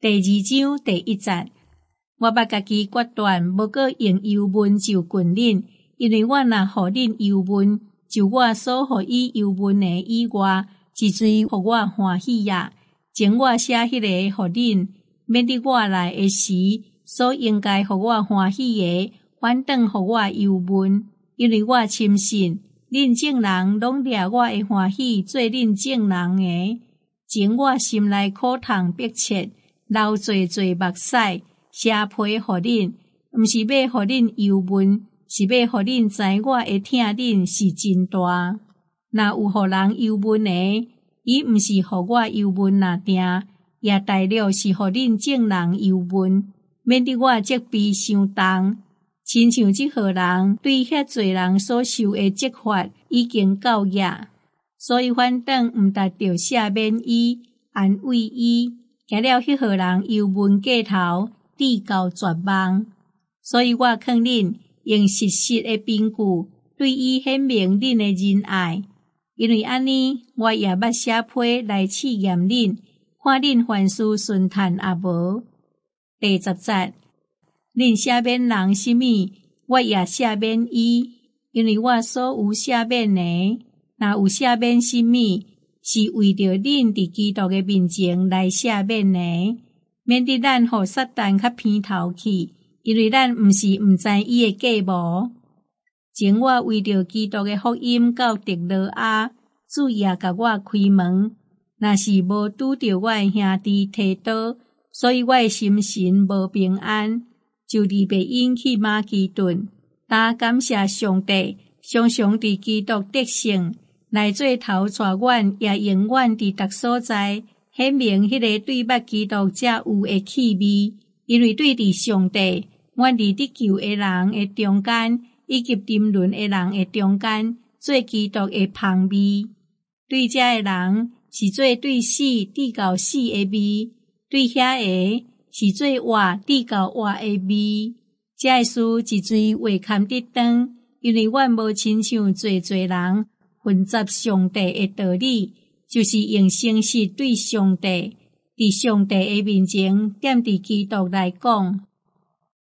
第2章第1節，我捌家己決斷，無閣用油文就近恁，因為我若互恁油文，就我所互伊油文的以外，一錐互我歡喜呀。前我寫迄個互恁，免得我來的時，所應該互我歡喜的，反轉互我油文，因為我深信，恁眾人攏掠我的歡喜做恁眾人的。前我心內苦痛迫切，流濟濟目屎，寫批互恁，毋是要互恁油文，是要互恁知我會疼恁是真大。若有互人油文的，伊毋是互我油文若定，也大了是互恁眾人油文，免得我責備傷重。親像即號人對遐濟人所受的責罰已經夠野，所以反倒毋值得赦免伊，安慰伊，驚了迄號人油文過頭，致到絕望。所以我勸恁用實實的憑據，對伊顯明恁的仁愛，因為安尼，我也捌寫批來試驗恁，看恁凡事順暢也無。第10節，恁赦免人什麼，我也赦免伊，因為我所有赦免的，若有赦免什麼，是為着恁佇基督的面前來赦免的，免得咱互撒旦較偏頭去，因為咱毋是毋知伊的計謀。前我為着基督的福音到特羅亞，主也甲我開門，若是無拄着我的兄弟提多，所以我的心神無平安，就離別因去馬其頓，但感謝上帝，常常佇基督得勝，來做頭帶阮，也永遠佇逐所在，顯明迄個對捌基督才有的氣味，因為對佇上帝，阮佇得救的人的中間，以及沉淪的人的中間，做基督的香味。對這的人，是做對死致到死的味；對遐個，是做活致到活的味。這的事一錐話堪得當，因為阮無親像濟人混雜上帝的道理，就是用誠實對上帝，佇上帝的面前踮佇基督來講。